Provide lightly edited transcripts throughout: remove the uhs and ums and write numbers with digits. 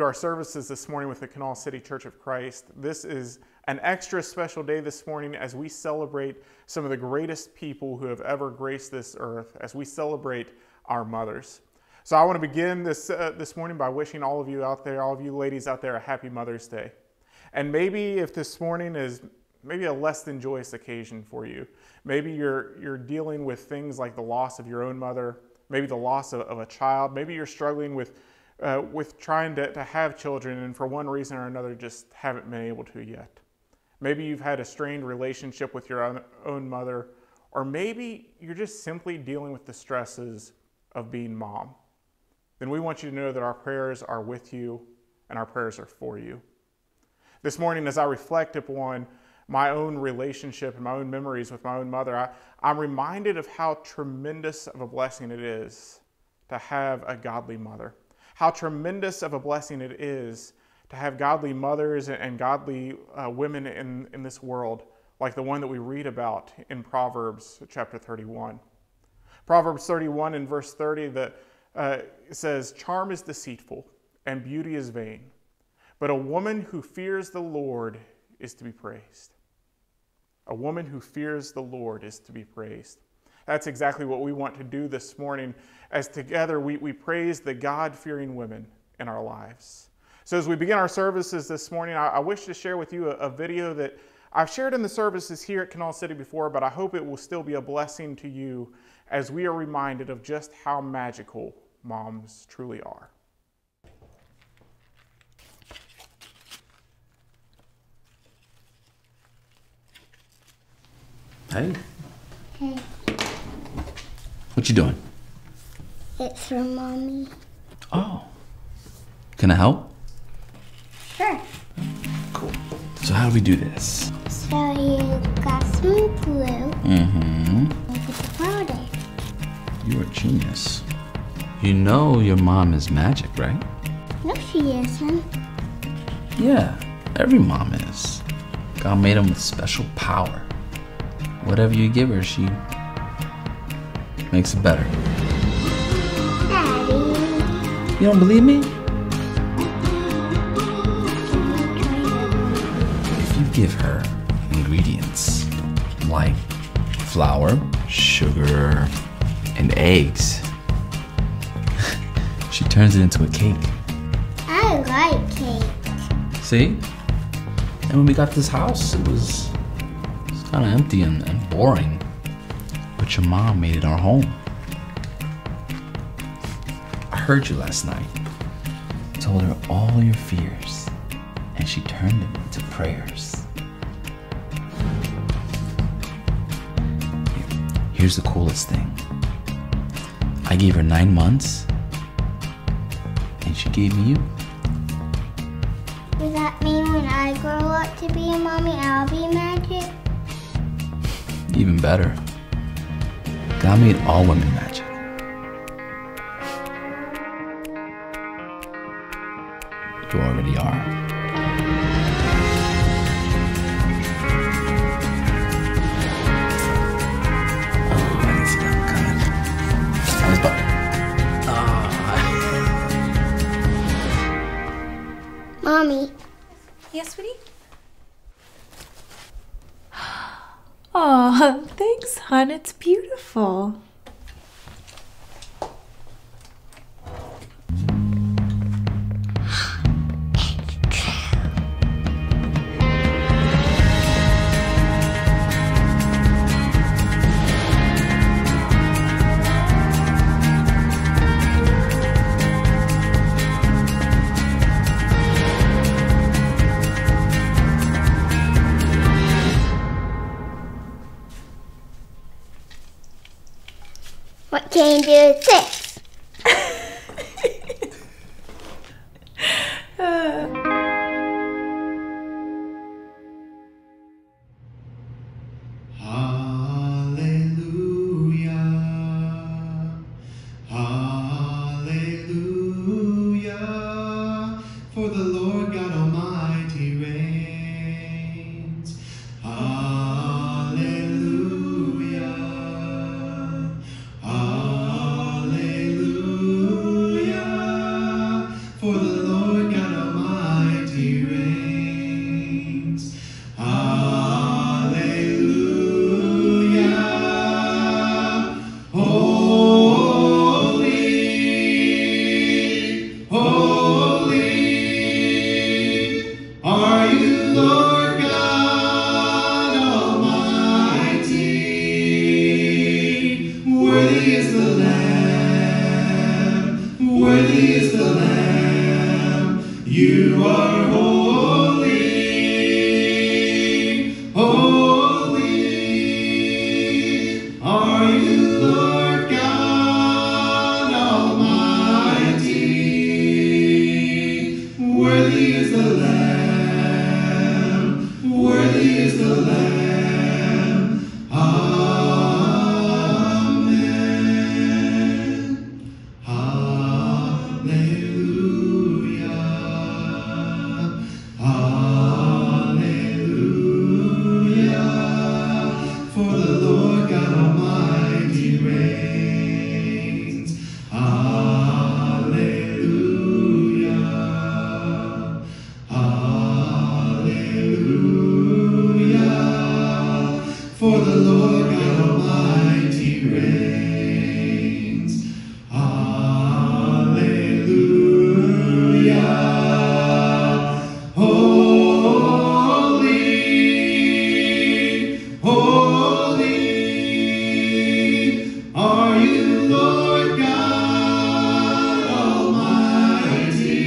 Our services this morning with the Kanawha City Church of Christ. This is an extra special day this morning as we celebrate some of the greatest people who have ever graced this earth, as we celebrate our mothers. So I want to begin this morning by wishing all of you out there, all of you ladies out there, a happy Mother's Day. And maybe if this morning is maybe a less than joyous occasion for you, maybe you're dealing with things like the loss of your own mother, maybe the loss of a child, maybe you're struggling with trying to have children and for one reason or another just haven't been able to yet. Maybe you've had a strained relationship with your own mother, or maybe you're just simply dealing with the stresses of being mom. Then we want you to know that our prayers are with you and our prayers are for you. This morning, as I reflect upon my own relationship and my own memories with my own mother, I'm reminded of how tremendous of a blessing it is to have a godly mother. How tremendous of a blessing it is to have godly mothers and godly women in this world, like the one that we read about in Proverbs chapter 31. Proverbs 31 in verse 30 that says, "Charm is deceitful and beauty is vain, but a woman who fears the Lord is to be praised." A woman who fears the Lord is to be praised. That's exactly what we want to do this morning as together we praise the God-fearing women in our lives. So as we begin our services this morning, I wish to share with you a video that I've shared in the services here at Kanawha City before, but I hope it will still be a blessing to you as we are reminded of just how magical moms truly are. Hey. Hey, What you doing? it's for Mommy. Oh. Can I help? Sure. Cool. So how do we do this? So you got some glue. Mm-hmm. Make it the powder. You're a genius. You know your mom is magic, right? No, she isn't. Yeah, every mom is. God made them with special power. Whatever you give her, she makes it better. Daddy. You don't believe me? If you give her ingredients like flour, sugar, and eggs, she turns it into a cake. I like cake. See? And when we got this house, it was kind of empty and boring. But your mom made it our home. I heard you last night. Told her all your fears, and she turned them into prayers. Here's the coolest thing. I gave her 9 months, and she gave me you. Does that mean when I grow up to be a mommy, I'll be magic? Even better. God made all women magic. You already are. Oh, I didn't see that coming. I was about... Mommy. Yes, sweetie? Oh, thanks, hon. It's beautiful. What can you do with this? Hallelujah, hallelujah, for the Lord God Almighty reigns. Hallelujah, hallelujah, for the Lord God You are holy, holy are you, Lord God Almighty. Worthy is the Lamb, worthy is the Lamb. Amen. Hallelujah. Hallelujah. For the Lord God Almighty reigns. Hallelujah. Hallelujah. For the Lord God Almighty reigns. Hallelujah. Holy, holy are you, Lord God Almighty.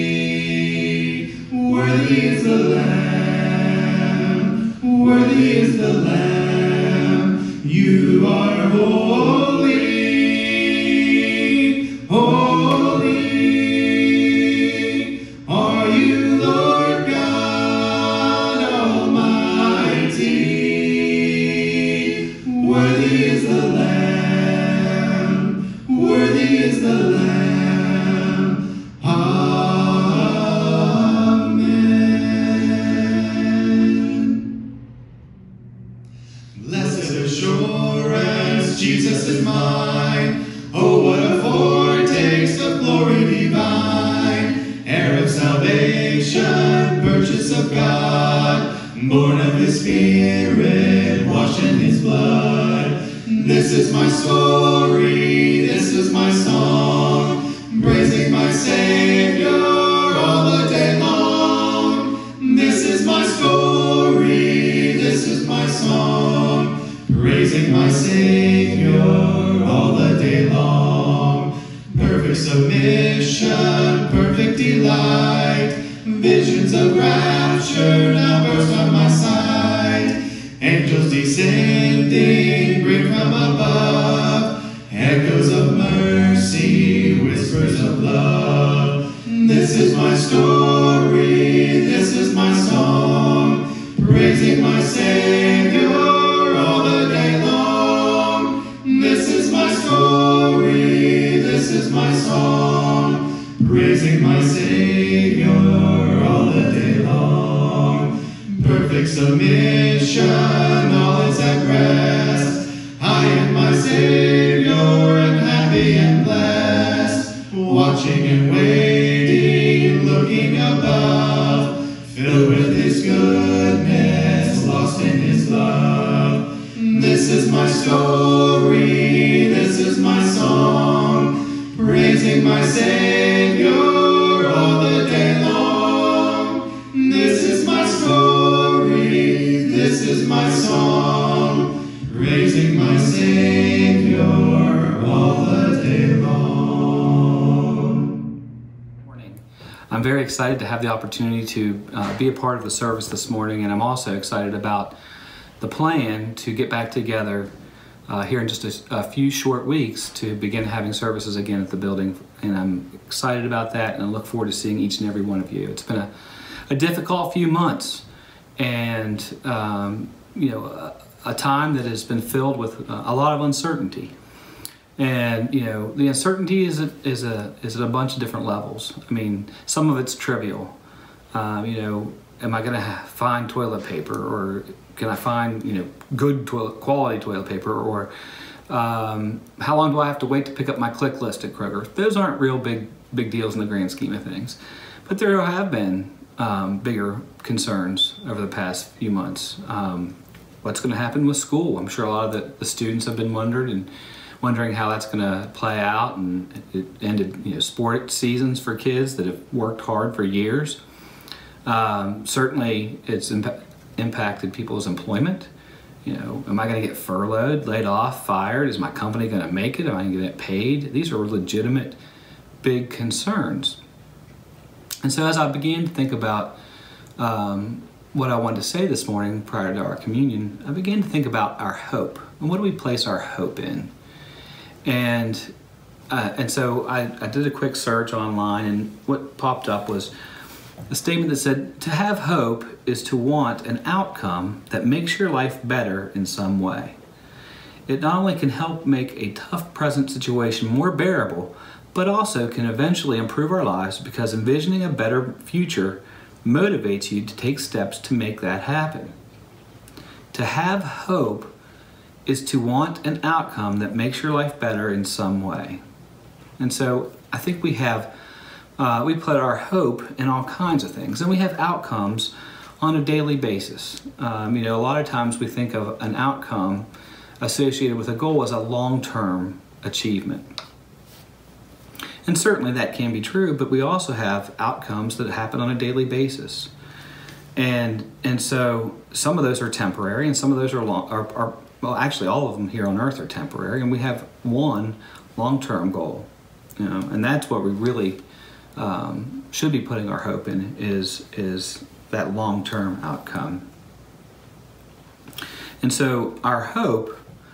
Worthy is the Lamb, worthy is the Lamb. You are holy, holy are you, Lord God Almighty. Worthy is the Lamb, worthy is the Lamb. Amen. Blessed assurance, Jesus is mine. Oh, what a foretaste of glory divine. Heir of salvation, purchase of God, born of His Spirit, washed in His blood. This is my story, this is my song, praising my Savior all the day long. This is my story, this is my song, praising my Savior all the day long. Perfect submission, perfect delight, visions of rapture now burst on my sight. Angels descending, bring from above, echoes of mercy, whispers of love. This is my story, this is my song, praising my Savior all the day long. This is my story, this is my song, praising my Savior all the day long. Perfect submission, all is at rest. I am my Savior and happy and blessed, watching and waiting, looking above, filled with His goodness, lost in His love. This is my story, this is my song, praising my Savior all the day long. This is my story, this is my song, praising my Savior all the day long. Morning. I'm very excited to have the opportunity to be a part of the service this morning, and I'm also excited about the plan to get back together here in just a few short weeks to begin having services again at the building. And I'm excited about that, and I look forward to seeing each and every one of you. It's been a difficult few months, and a time that has been filled with a lot of uncertainty. And the uncertainty is at a bunch of different levels. I mean, some of it's trivial. Am I going to find toilet paper, or can I find good quality toilet paper, or how long do I have to wait to pick up my click list at Kroger? Those aren't real big deals in the grand scheme of things, but there have been bigger concerns over the past few months. What's going to happen with school? I'm sure a lot of the students have been wondering how that's going to play out, and it ended sport seasons for kids that have worked hard for years. Certainly it's impacted people's employment. Am I going to get furloughed, laid off, fired? Is my company going to make it? Am I going to get paid? These are legitimate big concerns. And so as I began to think about what I wanted to say this morning prior to our communion, I began to think about our hope. And what do we place our hope in? And so I did a quick search online, and what popped up was a statement that said, to have hope is to want an outcome that makes your life better in some way. It not only can help make a tough present situation more bearable, but also can eventually improve our lives, because envisioning a better future motivates you to take steps to make that happen. To have hope is to want an outcome that makes your life better in some way. And so I think we put our hope in all kinds of things, and we have outcomes on a daily basis. A lot of times we think of an outcome associated with a goal as a long-term achievement. And certainly that can be true, but we also have outcomes that happen on a daily basis. And so some of those are temporary, and some of those are well, actually all of them here on earth are temporary, and we have one long-term goal. And that's what we really should be putting our hope in, is that long-term outcome. And so our hope,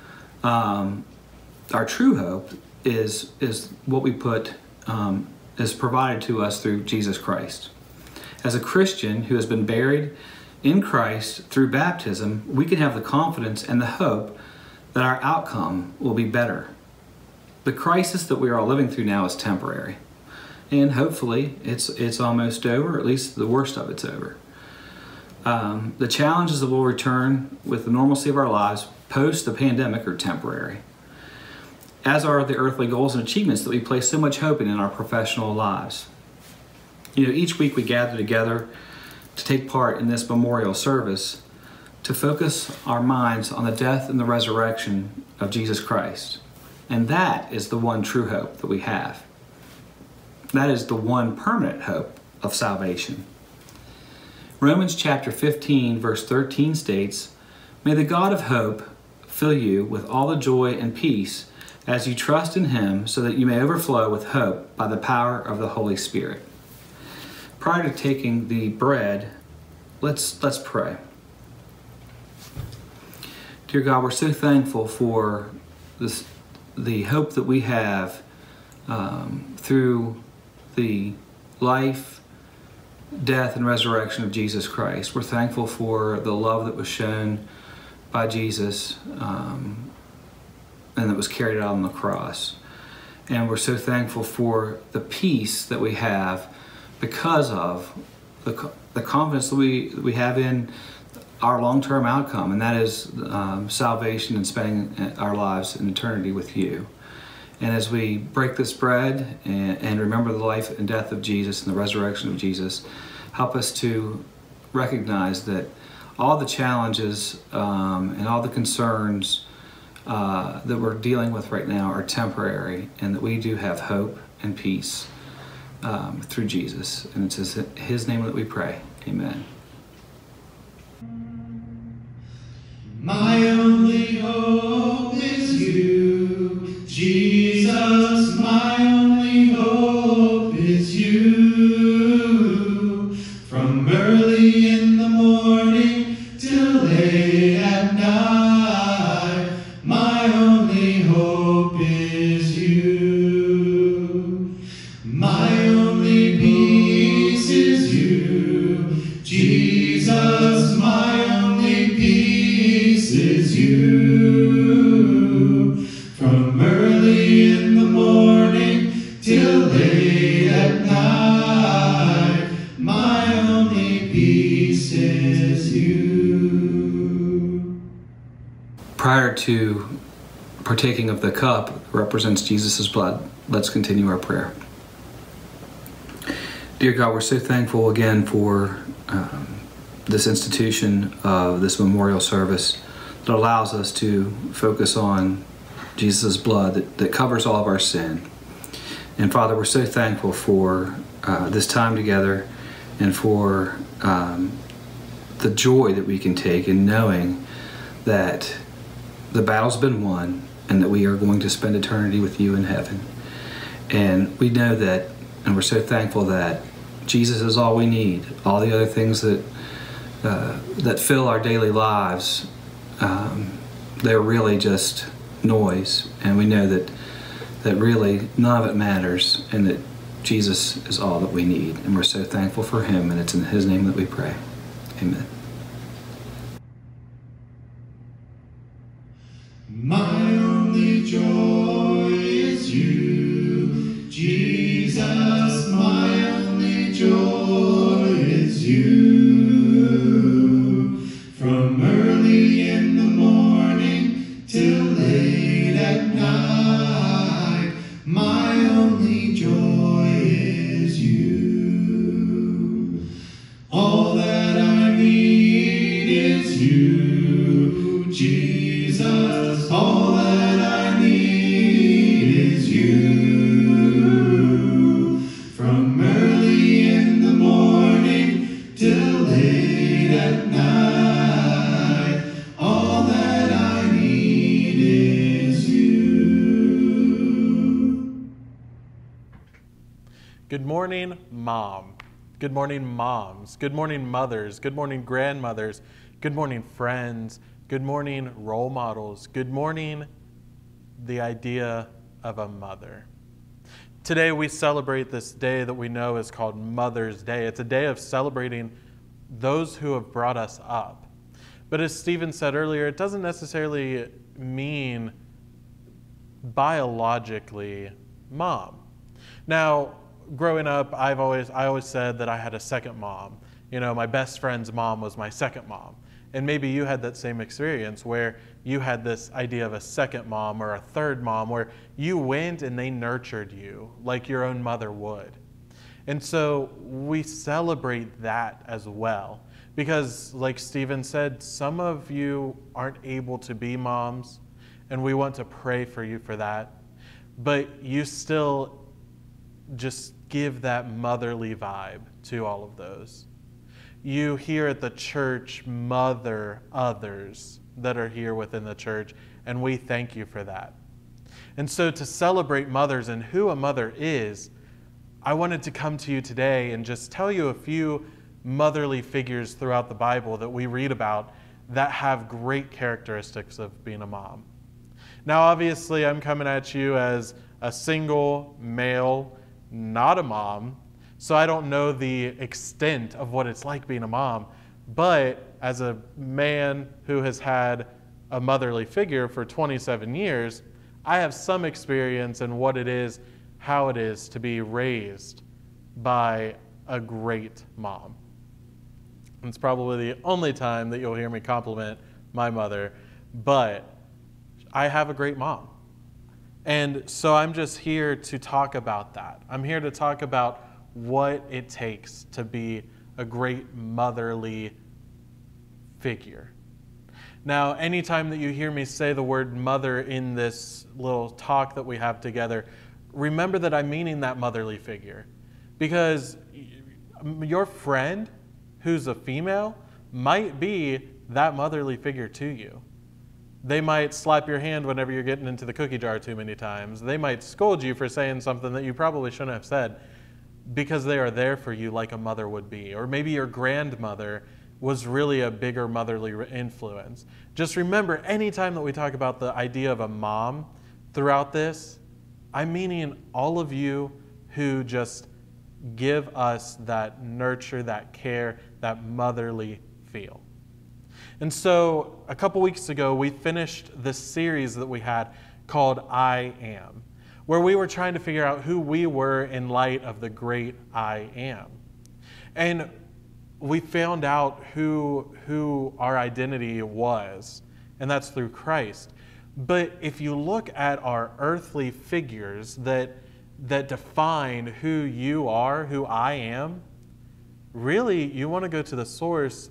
our true hope, is what we put, is provided to us through Jesus Christ. As a Christian who has been buried in Christ through baptism, we can have the confidence and the hope that our outcome will be better. The crisis that we are all living through now is temporary, and hopefully it's almost over, or at least the worst of it's over. The challenges that will return with the normalcy of our lives post the pandemic are temporary, as are the earthly goals and achievements that we place so much hope in our professional lives. Each week we gather together to take part in this memorial service to focus our minds on the death and the resurrection of Jesus Christ. And that is the one true hope that we have. That is the one permanent hope of salvation. Romans chapter 15, verse 13 states, "May the God of hope fill you with all the joy and peace as you trust in Him, so that you may overflow with hope by the power of the Holy Spirit." Prior to taking the bread, let's pray. Dear God, we're so thankful for the hope that we have through the life, death, and resurrection of Jesus Christ. We're thankful for the love that was shown by Jesus and that was carried out on the cross. And we're so thankful for the peace that we have because of the confidence that we have in our long-term outcome, and that is salvation and spending our lives in eternity with you. And as we break this bread and remember the life and death of Jesus and the resurrection of Jesus, help us to recognize that all the challenges and all the concerns that we're dealing with right now are temporary, and that we do have hope and peace through Jesus. And it's in His name that we pray. Amen. My only hope is you, Jesus, my only hope is you. From early in the morning till late at night, my only hope is you. My only peace is you, Jesus, my only peace is you. From early in the morning till late at night, my only peace is you. Prior to partaking of the cup that represents Jesus' blood, let's continue our prayer. Dear God, we're so thankful again for this institution of this memorial service that allows us to focus on Jesus' blood that covers all of our sin. And Father, we're so thankful for this time together, and for the joy that we can take in knowing that the battle's been won and that we are going to spend eternity with you in heaven. And we know that, and we're so thankful that Jesus is all we need. All the other things that fill our daily lives, they're really just noise. And we know that really none of it matters, and that Jesus is all that we need. And we're so thankful for him, and it's in his name that we pray. Amen. My only joy is you, Jesus, my only joy is you. From early in the morning till late at night, my only joy is you. All that I need is you, Jesus. All that I need is you. From early in the morning till late at night, all that I need is you. Good morning, Mom. Good morning, moms. Good morning, mothers. Good morning, grandmothers. Good morning, friends. Good morning, role models. Good morning, the idea of a mother. Today we celebrate this day that we know is called Mother's Day. It's a day of celebrating those who have brought us up. But as Stephen said earlier, it doesn't necessarily mean biologically mom. Now, growing up, I always said that I had a second mom. You know, my best friend's mom was my second mom. And maybe you had that same experience where you had this idea of a second mom or a third mom where you went and they nurtured you like your own mother would. And so we celebrate that as well. Because like Stephen said, some of you aren't able to be moms, and we want to pray for you for that. But you still just give that motherly vibe to all of those. You here at the church mother others that are here within the church, and we thank you for that. And so to celebrate mothers and who a mother is, I wanted to come to you today and just tell you a few motherly figures throughout the Bible that we read about that have great characteristics of being a mom. Now, obviously, I'm coming at you as a single male, not a mom, so I don't know the extent of what it's like being a mom. But as a man who has had a motherly figure for 27 years, I have some experience in what it is, how it is to be raised by a great mom. And it's probably the only time that you'll hear me compliment my mother, but I have a great mom. And so I'm just here to talk about that. I'm here to talk about what it takes to be a great motherly figure. Now, anytime that you hear me say the word mother in this little talk that we have together, remember that I'm meaning that motherly figure. Because your friend who's a female might be that motherly figure to you. They might slap your hand whenever you're getting into the cookie jar too many times. They might scold you for saying something that you probably shouldn't have said, because they are there for you like a mother would be. Or maybe your grandmother was really a bigger motherly influence. Just remember, anytime that we talk about the idea of a mom throughout this, I'm meaning all of you who just give us that nurture, that care, that motherly feel. And so a couple weeks ago, we finished this series that we had called I Am, where we were trying to figure out who we were in light of the great I Am. And we found out who our identity was, and that's through Christ. But if you look at our earthly figures that define who you are, who I am, really you want to go to the source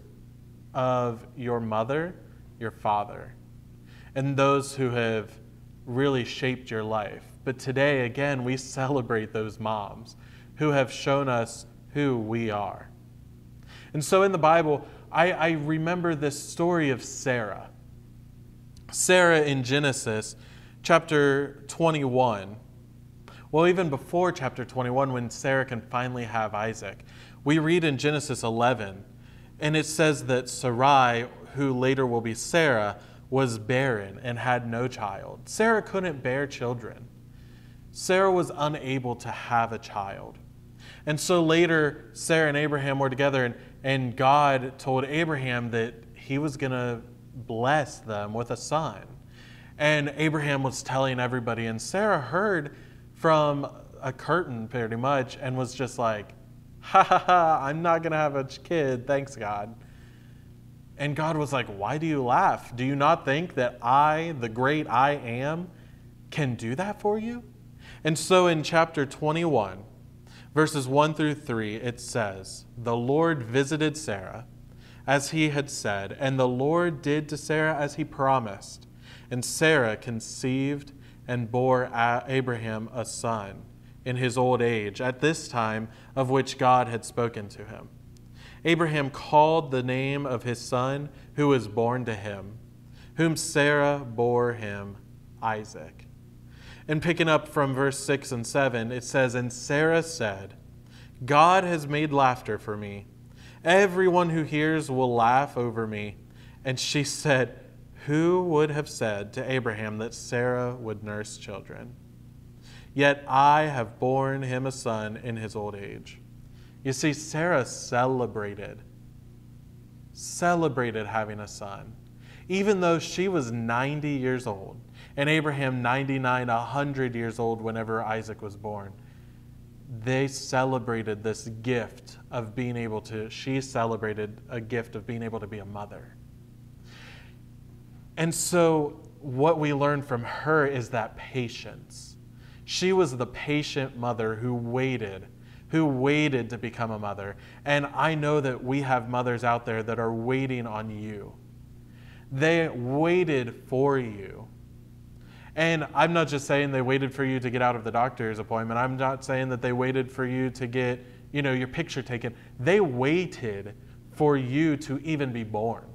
of your mother, your father, and those who have really shaped your life. But today, again, we celebrate those moms who have shown us who we are. And so in the Bible, I remember this story of Sarah. Sarah in Genesis chapter 21, Well, even before chapter 21, when Sarah can finally have Isaac, we read in Genesis 11, and it says that Sarai, who later will be Sarah, was barren and had no child. Sarah couldn't bear children. Sarah was unable to have a child. And so later, Sarah and Abraham were together, and God told Abraham that he was going to bless them with a son. And Abraham was telling everybody, and Sarah heard from a curtain pretty much and was just like, ha ha ha, I'm not going to have a kid, thanks God. And God was like, why do you laugh? Do you not think that I, the great I am, can do that for you? And so in chapter 21, verses 1 through 3, it says, the Lord visited Sarah as he had said, and the Lord did to Sarah as he promised. And Sarah conceived and bore Abraham a son in his old age, at this time of which God had spoken to him. Abraham called the name of his son who was born to him, whom Sarah bore him, Isaac. And picking up from verse 6 and 7, it says, and Sarah said, God has made laughter for me. Everyone who hears will laugh over me. And she said, who would have said to Abraham that Sarah would nurse children? Yet I have borne him a son in his old age. You see, Sarah celebrated having a son, even though she was 90 years old, and Abraham 99, 100 years old whenever Isaac was born. They celebrated this gift of being able to, she celebrated a gift of being able to be a mother. And so what we learn from her is that patience. She was the patient mother who waited to become a mother. And I know that we have mothers out there that are waiting on you. They waited for you. And I'm not just saying they waited for you to get out of the doctor's appointment. I'm not saying that they waited for you to get, your picture taken. They waited for you to even be born.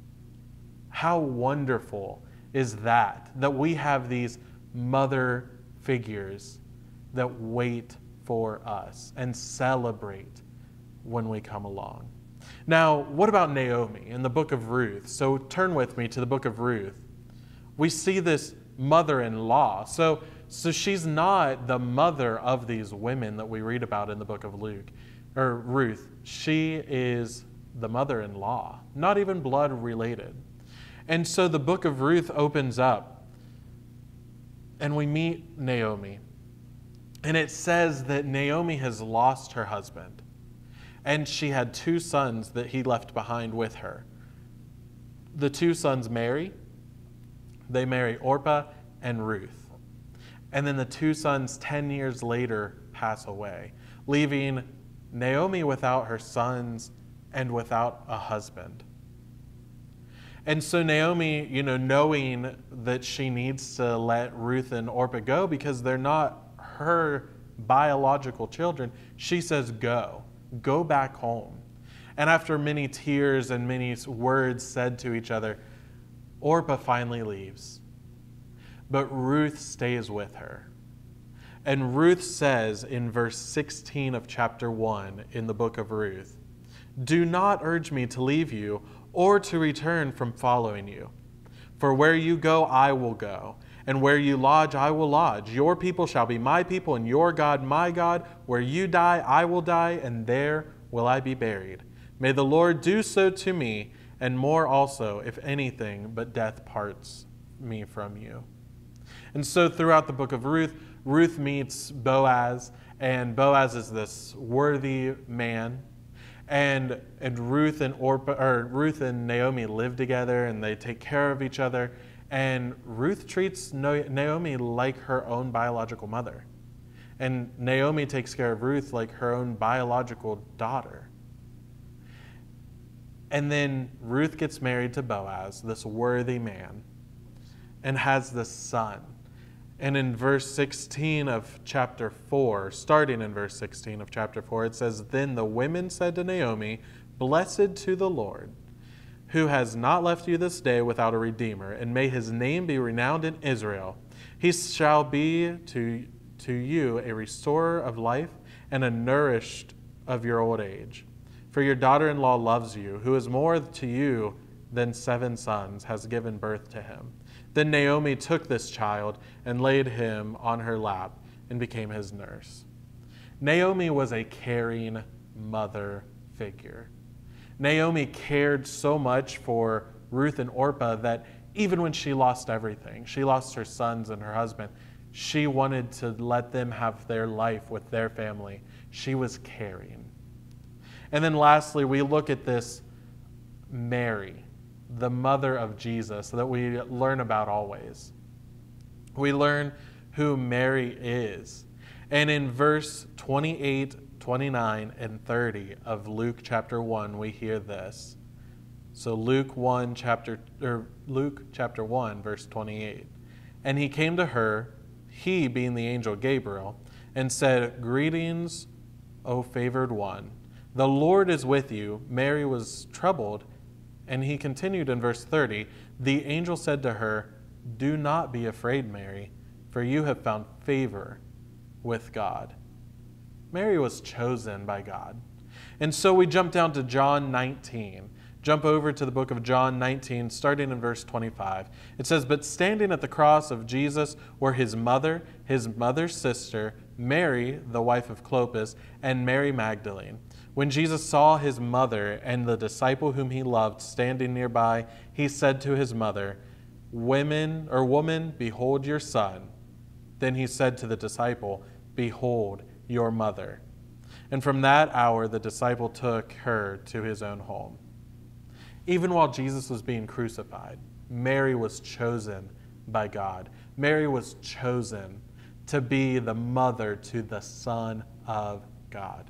How wonderful is that we have these mother figures that wait for us and celebrate when we come along. Now, what about Naomi in the book of Ruth? So turn with me to the book of Ruth. We see this mother-in-law. So she's not the mother of these women that we read about in the book of Ruth. She is the mother-in-law, not even blood related. And so the book of Ruth opens up and we meet Naomi. And it says that Naomi has lost her husband. And she had 2 sons that he left behind with her. The 2 sons marry. They marry Orpah and Ruth. And then the 2 sons 10 years later pass away, leaving Naomi without her sons and without a husband. And so Naomi, knowing that she needs to let Ruth and Orpah go because they're not her biological children, she says, go back home. And after many tears and many words said to each other, Orpah finally leaves. But Ruth stays with her. And Ruth says in verse 16 of chapter 1 in the book of Ruth, do not urge me to leave you or to return from following you. For where you go, I will go, and where you lodge, I will lodge. Your people shall be my people, and your God, my God. Where you die, I will die, and there will I be buried. May the Lord do so to me, and more also, if anything but death parts me from you. And so throughout the book of Ruth, Ruth meets Boaz, and Boaz is this worthy man. And Ruth and Naomi live together, and they take care of each other. And Ruth treats Naomi like her own biological mother. And Naomi takes care of Ruth like her own biological daughter. And then Ruth gets married to Boaz, this worthy man, and has this son. And in verse 16 of chapter 4, starting in verse 16 of chapter 4, it says, then the women said to Naomi, blessed to the Lord, who has not left you this day without a redeemer, and may his name be renowned in Israel. He shall be to to you a restorer of life and a nourished of your old age. For your daughter-in-law loves you, who is more to you than 7 sons, has given birth to him. Then Naomi took this child and laid him on her lap and became his nurse. Naomi was a caring mother figure. Naomi cared so much for Ruth and Orpah that even when she lost everything, she lost her sons and her husband, she wanted to let them have their life with their family. She was caring. And then lastly, we look at this Mary, the mother of Jesus, that we learn about always. We learn who Mary is. And in verse 28, 29, and 30 of Luke chapter 1, we hear this. So Luke chapter 1, verse 28. And he came to her, he being the angel Gabriel, and said, "Greetings, O favored one. The Lord is with you." Mary was troubled, and he continued in verse 30. The angel said to her, "Do not be afraid, Mary, for you have found favor with God." Mary was chosen by God. And so we jump down to John 19. Jump over to the book of John 19, starting in verse 25. It says, "But standing at the cross of Jesus were his mother's sister, Mary, the wife of Clopas, and Mary Magdalene. When Jesus saw his mother and the disciple whom he loved standing nearby, he said to his mother, 'Woman, behold your son.' Then he said to the disciple, 'Behold your mother.' And from that hour the disciple took her to his own home." Even while Jesus was being crucified, Mary was chosen by God. Mary was chosen to be the mother to the Son of God.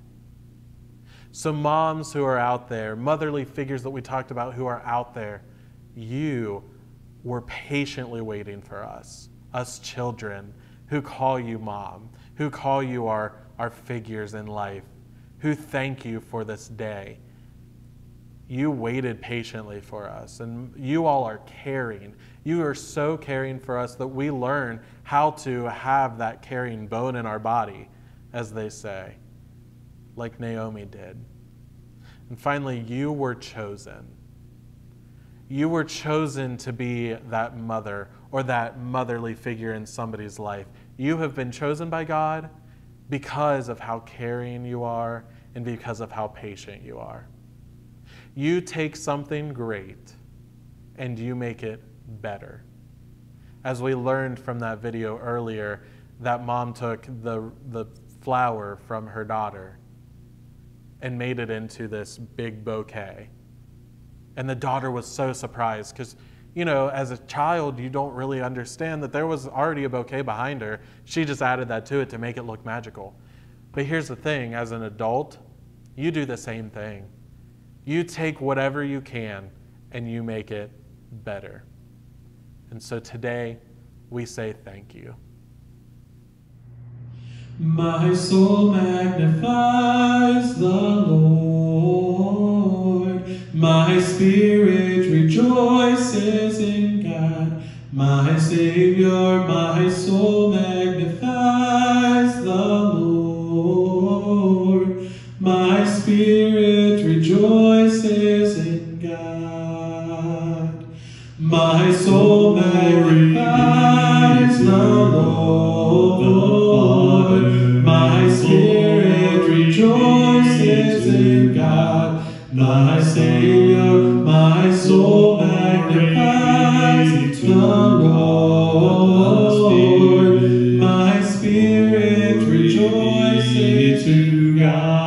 So moms who are out there, motherly figures that we talked about who are out there, you were patiently waiting for us children who call you mom, who call you our figures in life, who thank you for this day. You waited patiently for us, and you all are caring. You are so caring for us that we learn how to have that caring bone in our body, as they say, like Naomi did. And finally, you were chosen. You were chosen to be that mother or that motherly figure in somebody's life. You have been chosen by God because of how caring you are and because of how patient you are. You take something great and you make it better. As we learned from that video earlier, that mom took the flower from her daughter and made it into this big bouquet. And the daughter was so surprised because, as a child, you don't really understand that there was already a bouquet behind her. She just added that to it to make it look magical. But here's the thing, as an adult, you do the same thing. You take whatever you can and you make it better. And so today, we say thank you. My soul magnifies the Lord. My spirit rejoices in God, my Savior. My soul magnifies the Lord. My spirit rejoices in God. My soul magnifies the Lord. My spirit rejoices in God, my Savior. My soul magnifies the Lord. My spirit rejoices in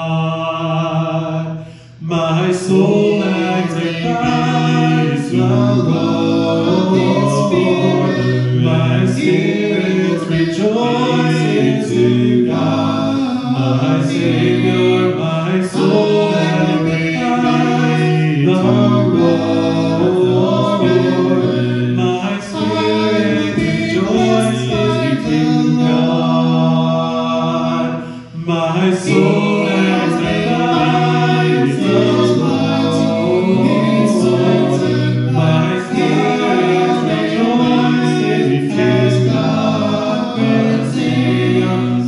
God. My soul magnifies the Lord. My spirit rejoices in God, my Savior. My soul magnifies the Lord. My spirit rejoices in God. My soul magnifies the Lord. My spirit rejoices in God, my Savior.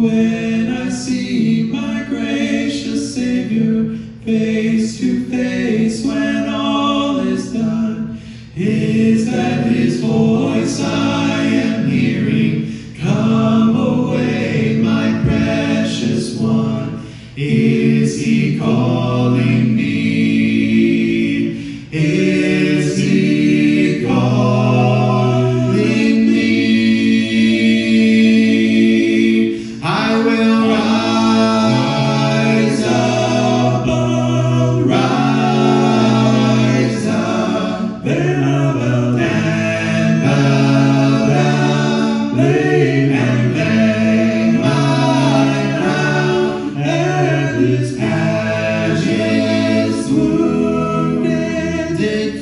When I see my gracious Savior face to face, when all is done, is that his voice I am hearing? Come away, my precious one. Is he calling me? Is he calling me? I will rise up, then I will and bow down, lay and lay my crown at his passion's wounded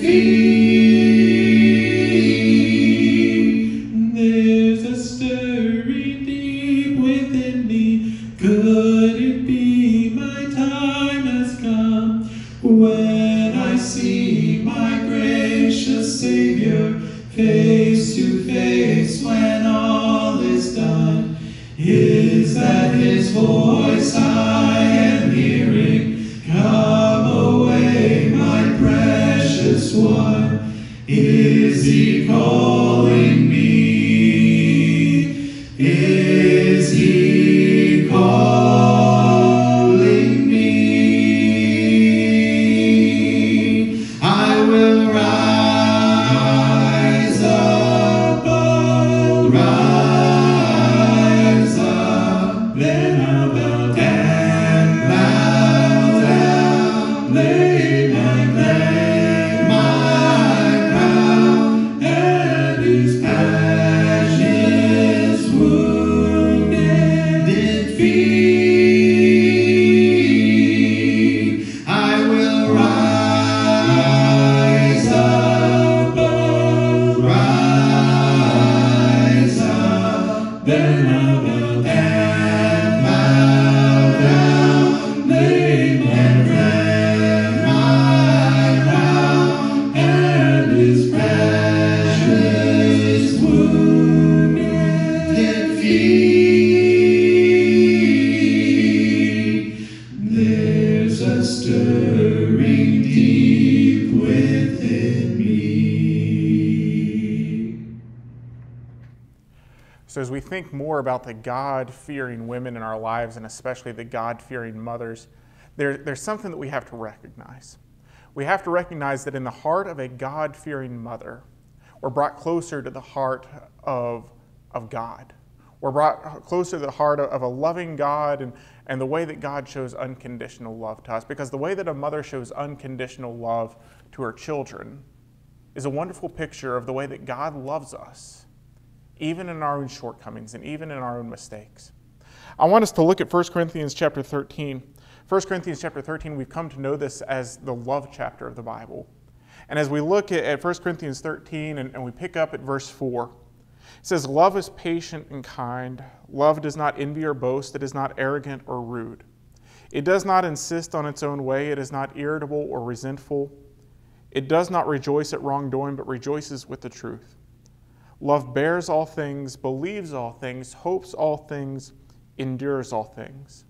feet. There's a stirring deep within me. Could it be my time has come? When I see my gracious Savior face to face, when all is done, is that his voice I am hearing? Come away, my precious one. Is he calling me? Is he calling me? I will rise up, then I'll bow down, lay my crown at his passion's wounded feet. I will rise up, then I'll bow down, lay my crown at his precious wounded feet. There's a stirring deep within me. So as we think more about the God-fearing women in our lives, and especially the God-fearing mothers, there's something that we have to recognize. We have to recognize that in the heart of a God-fearing mother, we're brought closer to the heart of God. We're brought closer to the heart of a loving God and the way that God shows unconditional love to us. Because the way that a mother shows unconditional love to her children is a wonderful picture of the way that God loves us, even in our own shortcomings and even in our own mistakes. I want us to look at 1 Corinthians chapter 13. 1 Corinthians chapter 13, we've come to know this as the love chapter of the Bible. And as we look at 1 Corinthians 13 and we pick up at verse 4, it says, "Love is patient and kind. Love does not envy or boast. It is not arrogant or rude. It does not insist on its own way. It is not irritable or resentful. It does not rejoice at wrongdoing, but rejoices with the truth. Love bears all things, believes all things, hopes all things, endures all things."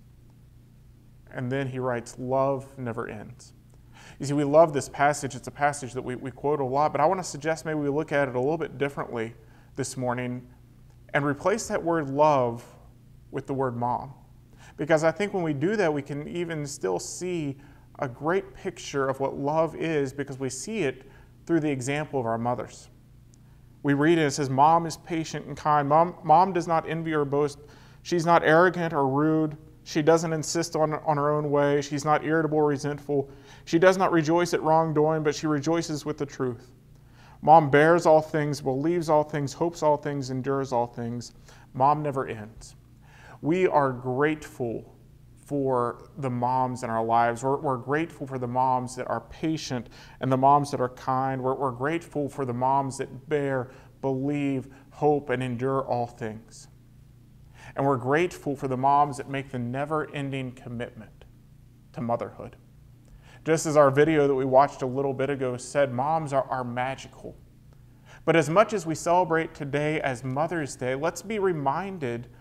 And then he writes, "Love never ends." You see, we love this passage. It's a passage that we quote a lot, but I want to suggest maybe we look at it a little bit differently this morning and replace that word love with the word mom. Because I think when we do that, we can even still see a great picture of what love is, because we see it through the example of our mothers. We read it, it says, "Mom is patient and kind. Mom does not envy or boast. She's not arrogant or rude. She doesn't insist on her own way. She's not irritable or resentful. She does not rejoice at wrongdoing, but she rejoices with the truth. Mom bears all things, believes all things, hopes all things, endures all things." Mom never ends. We are grateful for the moms in our lives. We're grateful for the moms that are patient and the moms that are kind. We're grateful for the moms that bear, believe, hope, and endure all things. And we're grateful for the moms that make the never-ending commitment to motherhood. Just as our video that we watched a little bit ago said, moms are magical. But as much as we celebrate today as Mother's Day, let's be reminded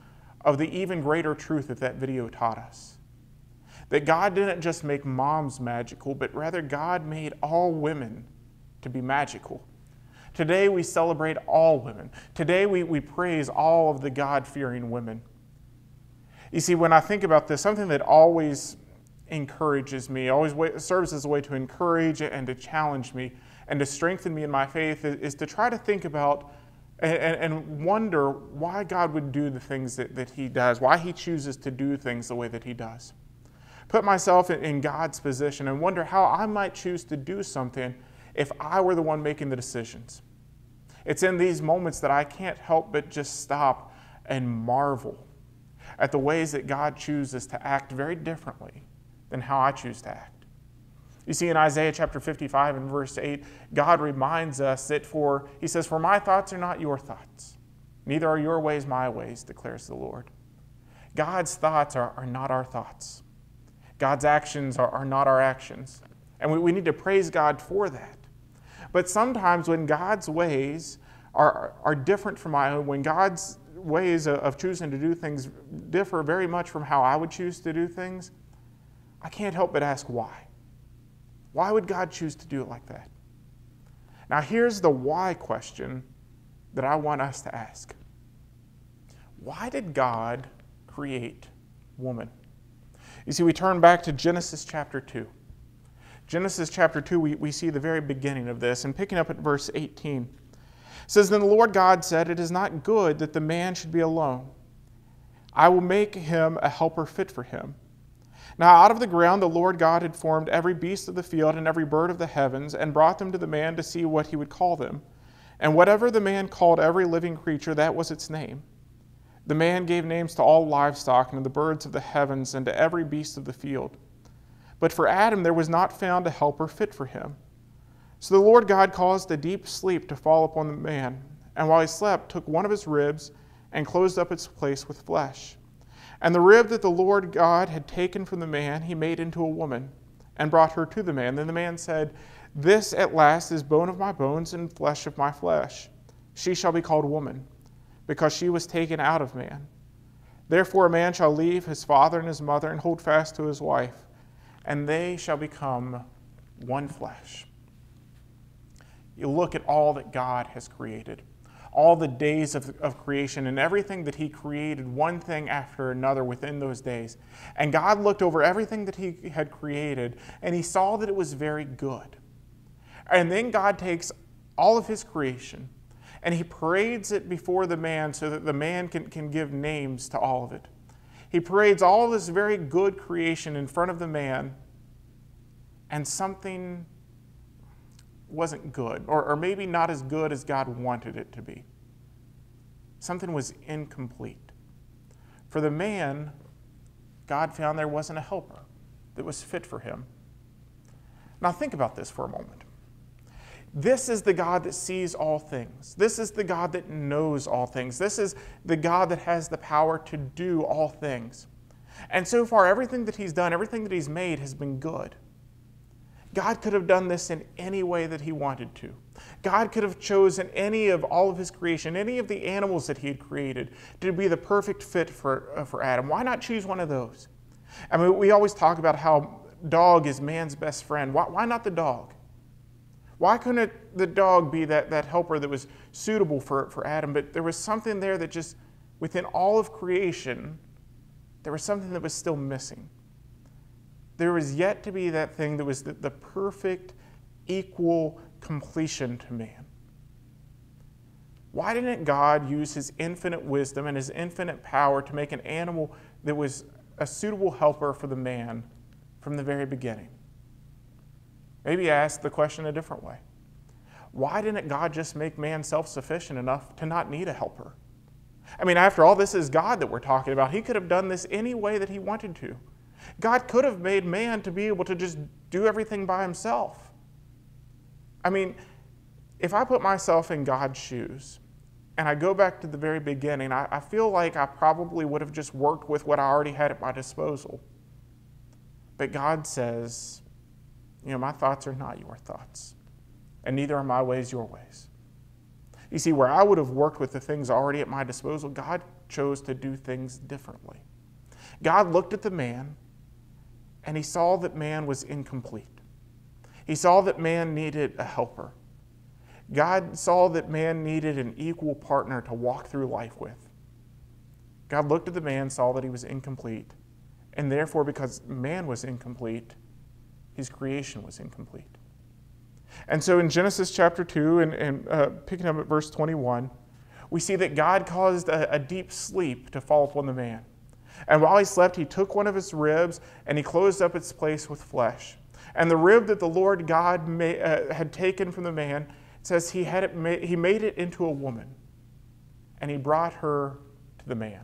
of the even greater truth that that video taught us. That God didn't just make moms magical, but rather God made all women to be magical. Today we celebrate all women. Today we praise all of the God-fearing women. You see, when I think about this, something that always encourages me, always serves as a way to encourage and to challenge me and to strengthen me in my faith is to try to think about and wonder why God would do the things that he does, why he chooses to do things the way that he does. Put myself in God's position and wonder how I might choose to do something if I were the one making the decisions. It's in these moments that I can't help but just stop and marvel at the ways that God chooses to act very differently than how I choose to act. You see, in Isaiah chapter 55 and verse 8, God reminds us that he says, "For my thoughts are not your thoughts, neither are your ways my ways, declares the Lord." God's thoughts are not our thoughts. God's actions are not our actions. And we need to praise God for that. But sometimes when God's ways are different from my own, when God's ways of choosing to do things differ very much from how I would choose to do things, I can't help but ask why. Why would God choose to do it like that? Now here's the why question that I want us to ask. Why did God create woman? You see, we turn back to Genesis chapter 2. Genesis chapter 2, we see the very beginning of this, and picking up at verse 18. It says, "Then the Lord God said, 'It is not good that the man should be alone. I will make him a helper fit for him.' Now out of the ground the Lord God had formed every beast of the field and every bird of the heavens, and brought them to the man to see what he would call them. And whatever the man called every living creature, that was its name. The man gave names to all livestock and to the birds of the heavens and to every beast of the field. But for Adam there was not found a helper fit for him. So the Lord God caused a deep sleep to fall upon the man, and while he slept, took one of his ribs and closed up its place with flesh. And the rib that the Lord God had taken from the man, he made into a woman, and brought her to the man. Then the man said, 'This at last is bone of my bones and flesh of my flesh. She shall be called woman, because she was taken out of man. Therefore a man shall leave his father and his mother and hold fast to his wife, and they shall become one flesh.'" You look at all that God has created, all the days of creation and everything that he created, one thing after another within those days. And God looked over everything that he had created, and he saw that it was very good. And then God takes all of his creation, and he parades it before the man so that the man can give names to all of it. He parades all of this very good creation in front of the man, and something wasn't good, or maybe not as good as God wanted it to be. Something was incomplete. For the man, God found there wasn't a helper that was fit for him. Now think about this for a moment. This is the God that sees all things. This is the God that knows all things. This is the God that has the power to do all things. And so far, everything that he's done, everything that he's made has been good. God could have done this in any way that he wanted to. God could have chosen any of all of his creation, any of the animals that he had created to be the perfect fit for Adam. Why not choose one of those? I mean, we always talk about how dog is man's best friend. Why not the dog? Why couldn't the dog be that helper that was suitable for Adam? But there was something there that just, within all of creation, there was something that was still missing. There was yet to be that thing that was the perfect, equal completion to man. Why didn't God use his infinite wisdom and his infinite power to make an animal that was a suitable helper for the man from the very beginning? Maybe ask the question a different way. Why didn't God just make man self-sufficient enough to not need a helper? I mean, after all, this is God that we're talking about. He could have done this any way that he wanted to. God could have made man to be able to just do everything by himself. I mean, if I put myself in God's shoes and I go back to the very beginning, I feel like I probably would have just worked with what I already had at my disposal. But God says, my thoughts are not your thoughts, and neither are my ways your ways. You see, where I would have worked with the things already at my disposal, God chose to do things differently. God looked at the man, and he saw that man was incomplete. He saw that man needed a helper. God saw that man needed an equal partner to walk through life with. God looked at the man, saw that he was incomplete, and therefore, because man was incomplete, his creation was incomplete. And so in Genesis chapter 2, and picking up at verse 21, we see that God caused a deep sleep to fall upon the man. And while he slept, he took one of his ribs, and he closed up its place with flesh. And the rib that the Lord God had taken from the man, it says he made it into a woman, and he brought her to the man.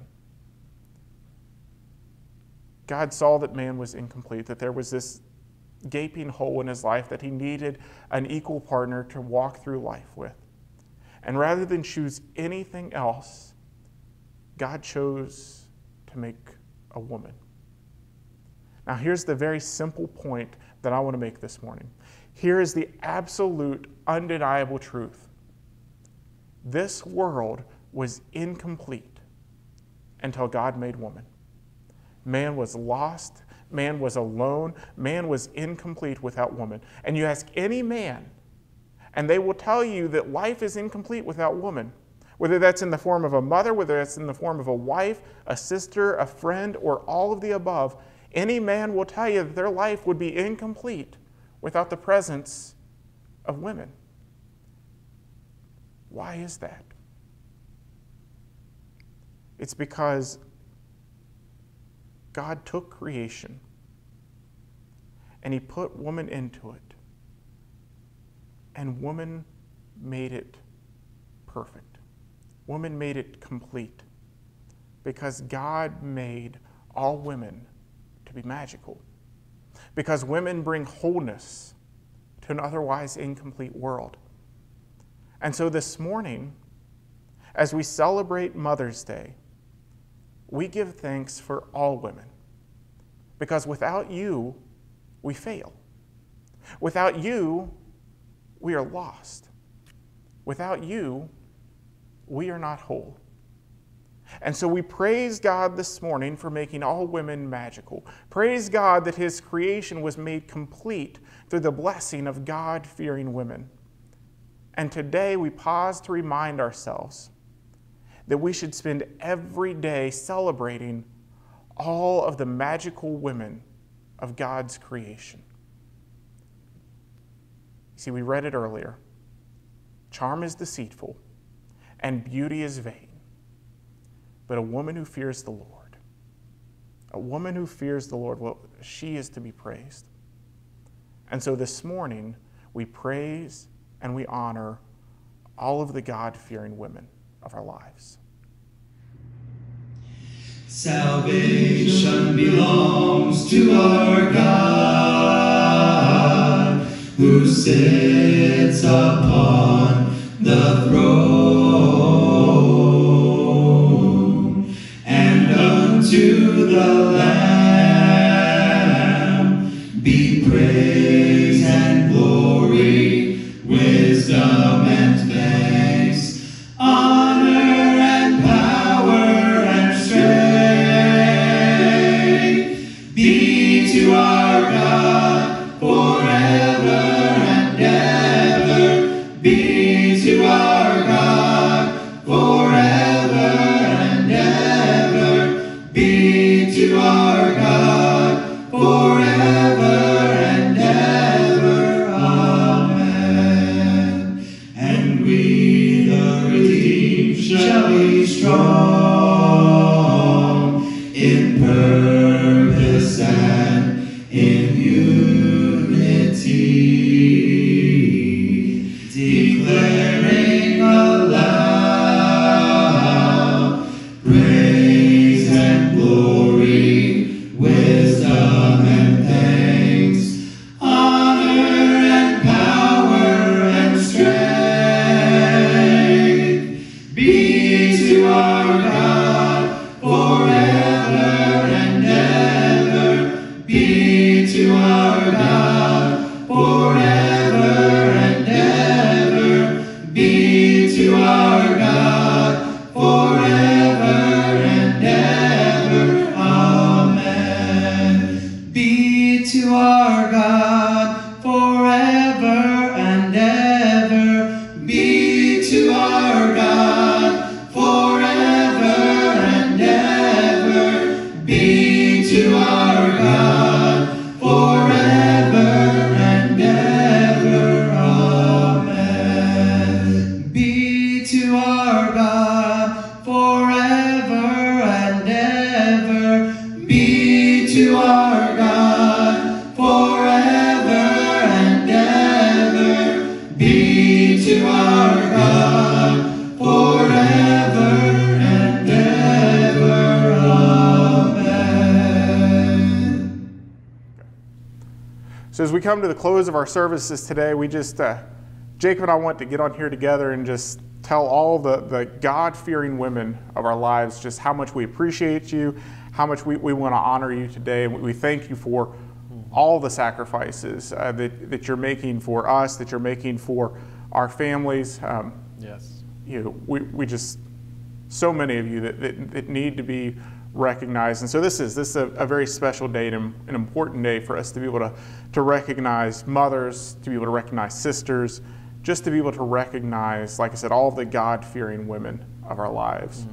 God saw that man was incomplete, that there was this gaping hole in his life, that he needed an equal partner to walk through life with. And rather than choose anything else, God chose to make a woman. Now here's the very simple point that I want to make this morning. Here is the absolute, undeniable truth. This world was incomplete until God made woman. Man was lost. Man was alone. Man was incomplete without woman. And you ask any man, and they will tell you that life is incomplete without woman. Whether that's in the form of a mother, whether that's in the form of a wife, a sister, a friend, or all of the above, any man will tell you that their life would be incomplete without the presence of women. Why is that? It's because God took creation and he put woman into it, and woman made it perfect. Woman made it complete because God made all women to be magical, because women bring wholeness to an otherwise incomplete world. And so this morning, as we celebrate Mother's Day, we give thanks for all women, because without you, we fail. Without you, we are lost. Without you, we are not whole. And so we praise God this morning for making all women magical. Praise God that his creation was made complete through the blessing of God-fearing women. And today we pause to remind ourselves that we should spend every day celebrating all of the magical women of God's creation. See, we read it earlier. Charm is deceitful, and beauty is vain. But a woman who fears the Lord, well, she is to be praised. And so this morning, we praise and we honor all of the God-fearing women of our lives. Salvation belongs to our God, who sits upon the throne, and unto the Lamb be praise and glory, wisdom and thanks, honor and power and strength be to our God forever and ever. Be to our God forever and ever. Be to our God forever and ever. Amen. And we, the redeemed, shall be strong in purpose and in unity, declaring aloud praise and glory, wisdom and thanks, honor and power and strength be to our God forever and ever. Be to our God forever and ever. Be to our God forever God, forever and ever. Amen. Be to our God forever and ever. Be to our God forever and ever. Be to our God forever and ever. Amen. So as we come to the close of our services today, we just, Jacob and I want to get on here together and just tell all the God-fearing women of our lives just how much we appreciate you, how much we want to honor you today. And we thank you for all the sacrifices that you're making for us, that you're making for our families. Yes. We just, so many of you that need to be recognized. And so this is a very special day and an important day for us to be able to recognize mothers, to be able to recognize sisters, just to be able to recognize, like I said, all of the God-fearing women of our lives.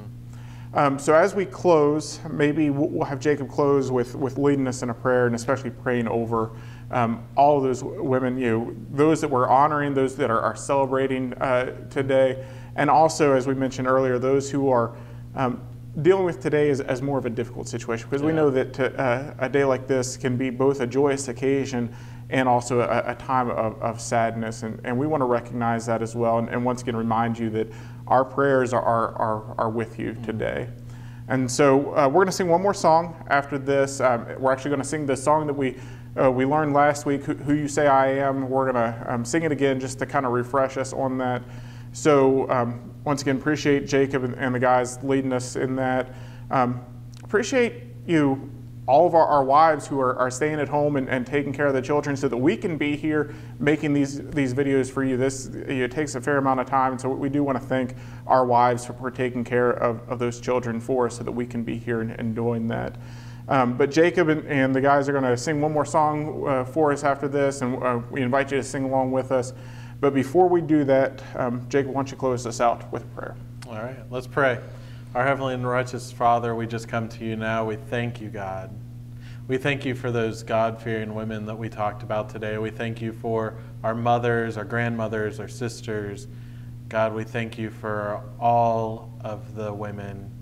So as we close, maybe we'll have Jacob close with leading us in a prayer, and especially praying over all of those women, those that we're honoring, those that are celebrating today, and also, as we mentioned earlier, those who are dealing with today as more of a difficult situation, because we know that a day like this can be both a joyous occasion and also a time of sadness, and we want to recognize that as well, and once again remind you that our prayers are with you today. And so we're going to sing one more song after this. We're actually going to sing the song that we learned last week, Who You Say I Am. We're going to sing it again just to kind of refresh us on that. So once again, appreciate Jacob and the guys leading us in that. Appreciate you, all of our wives who are staying at home and taking care of the children so that we can be here making these videos for you. It takes a fair amount of time, so we do want to thank our wives for taking care of those children for us so that we can be here and doing that. But Jacob and the guys are going to sing one more song for us after this, and we invite you to sing along with us. But before we do that, Jacob, why don't you close us out with prayer? All right, let's pray. Our heavenly and righteous Father, we just come to you now. We thank you, God. We thank you for those God-fearing women that we talked about today. We thank you for our mothers, our grandmothers, our sisters. God, we thank you for all of the women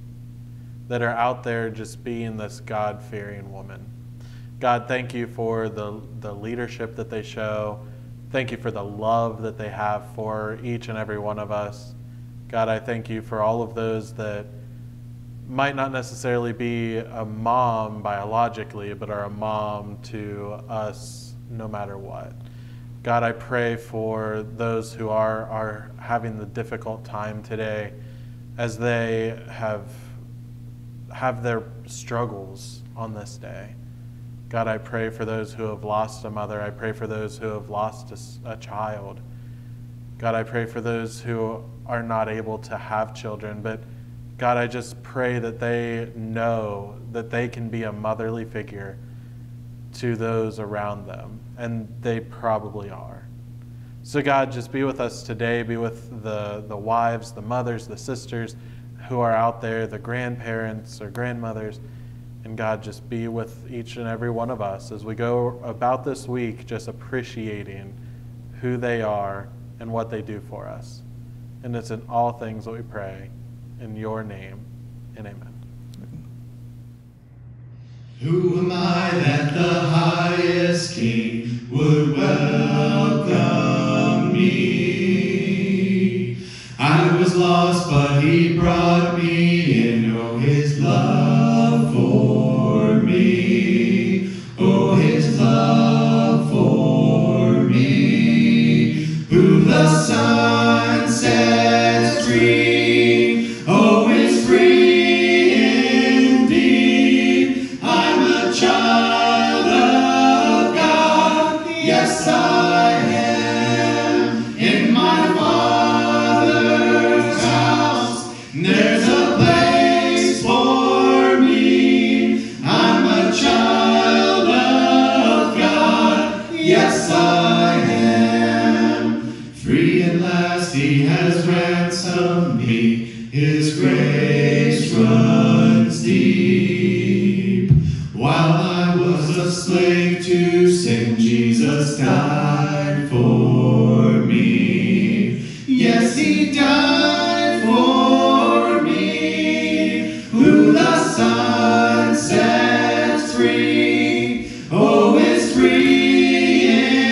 that are out there just being this God-fearing woman. God, thank you for the leadership that they show. Thank you for the love that they have for each and every one of us. God, I thank you for all of those that might not necessarily be a mom biologically, but are a mom to us no matter what. God, I pray for those who are having the difficult time today as they have their struggles on this day. God, I pray for those who have lost a mother. I pray for those who have lost a child. God, I pray for those who are not able to have children. But God, I just pray that they know that they can be a motherly figure to those around them. And they probably are. So God, just be with us today. Be with the wives, the mothers, the sisters who are out there, the grandparents or grandmothers. And God, just be with each and every one of us as we go about this week, just appreciating who they are and what they do for us. And it's in all things that we pray, in your name, and amen. Who am I that the highest King would welcome me? I was lost, but he brought me in. Oh, his love for me. Oh, his love for me. Whom the Son sets free. Oh, is free indeed. I'm a child of God. Yes, I am. While I was a slave to sin, Jesus died for me. Yes, he died for me. Who the Son sets free, oh, is free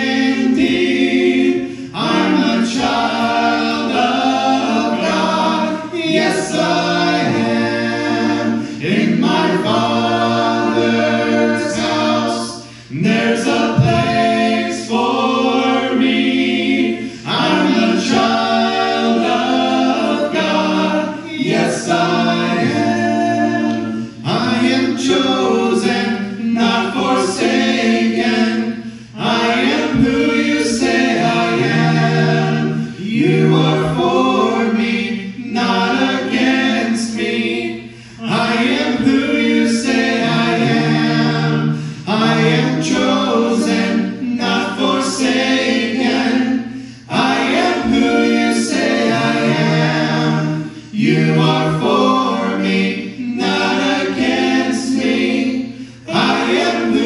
indeed. I'm a child of God. Yes, I am. In my Father's house, there's a place for me. I'm a child of God. Yes, I am. I am chosen, not forsaken. I am who you say I am. You are for me, not against me. I am who you say I am. I am chosen, not forsaken. I am who you say I am. You are for me, not against me. I am who